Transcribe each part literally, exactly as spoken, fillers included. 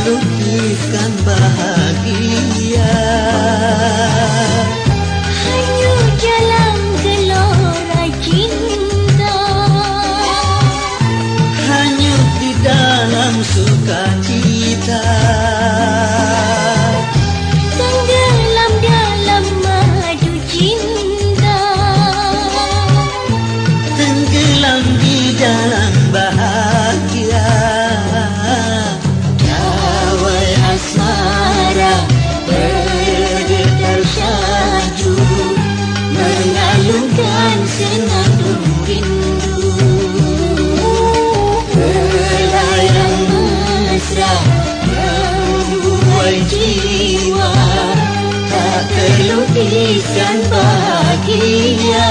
lukiskan bahagia. Hanyut dalam gelora cinta, hanyut di dalam sukacita, tenggelam dalam madu cinta, tenggelam di dalam bahagia. Gawai asmara bergetar syahdu, mengalunkan senandung rindu. Belayang mesra membuai jiwa, tak terlukiskan bahagia.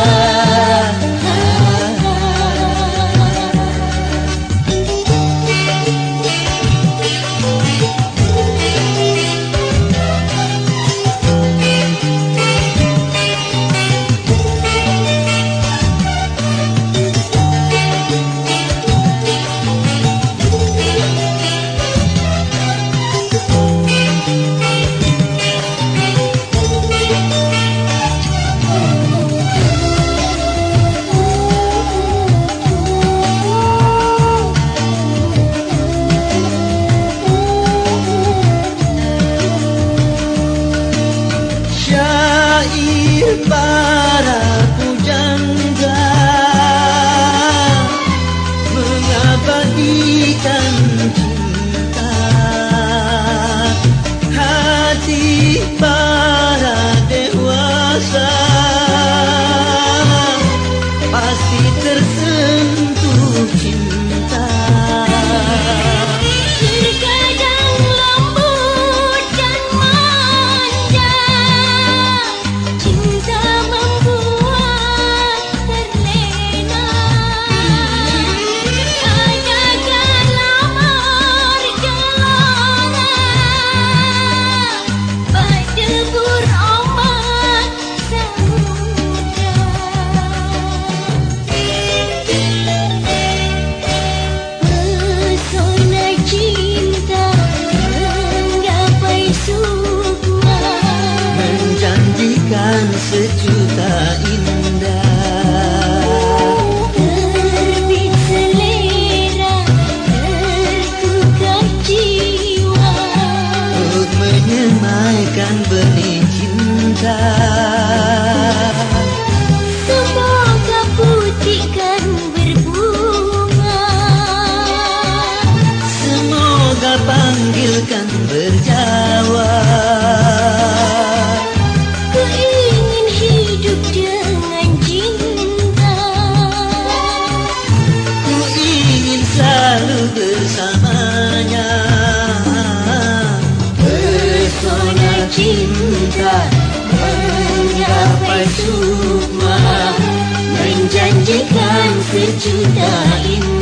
Syair para pujangga mengabadikan cinta, hati para dewasa pasti tersentuh cinta. terkadang lembut dan manja, cinta membuat terlena. Agakkan lamar gelora, berdebur ombak samudra. Pesona cinta menggapai sukma, Menjanjikan sejuta indah, terbit selera, tertukar jiwa. untuk menyemaikan benih cinta. Semoga putihkan berbunga, Semoga panggilkan berjawa. ku ingin hidup dengan cinta. Ku ingin selalu bersamanya. Pesona cinta menggapai sukma, menjanjikan sejuta indah.